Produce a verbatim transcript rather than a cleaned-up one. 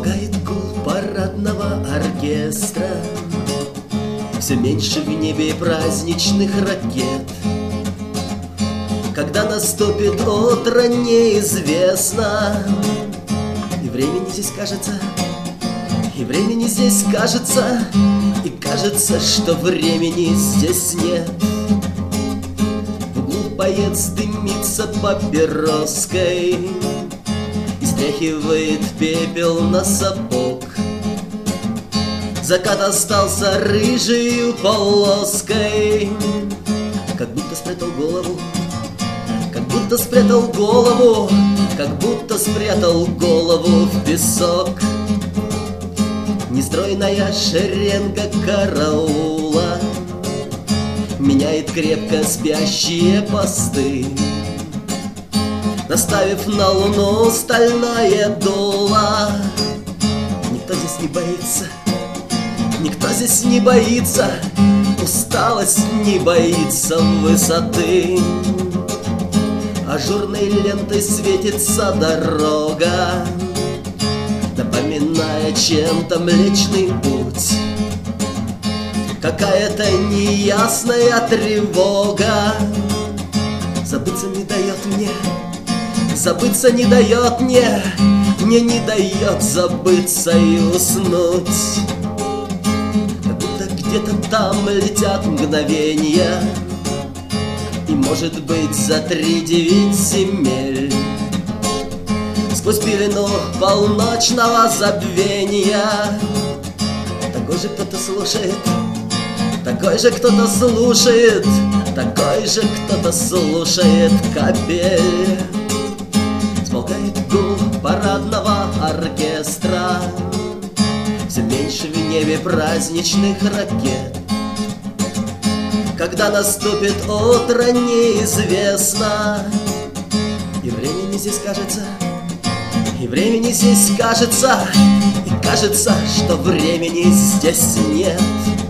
Смолкает гул парадного оркестра, все меньше в небе праздничных ракет. Когда наступит утро, неизвестно, и времени здесь кажется, и времени здесь кажется, и кажется, что времени здесь нет. В углу боец дымится папироской и стряхивает пепел на сапог. Закат остался рыжей полоской, как будто спрятал голову, как будто спрятал голову, как будто спрятал голову в песок. Нестройная шеренга караула меняет крепко спящие посты, наставив на луну стальное дуло. Никто здесь не боится, никто здесь не боится, усталость не боится высоты. Ажурной лентой светится дорога, напоминая чем-то Млечный Путь. Какая-то неясная тревога забыться не дает мне, забыться не дает мне, мне не дает забыться и уснуть. Как будто где-то там летят мгновения, и, может быть, за три девять земель, сквозь пелену полночного забвения. Такой же кто-то слушает, такой же кто-то слушает, такой же кто-то слушает капель. Смолкает гул парадного оркестра, все меньше в небе праздничных ракет. Когда наступит утро, неизвестно, и времени здесь кажется, и времени здесь кажется, и кажется, что времени здесь нет.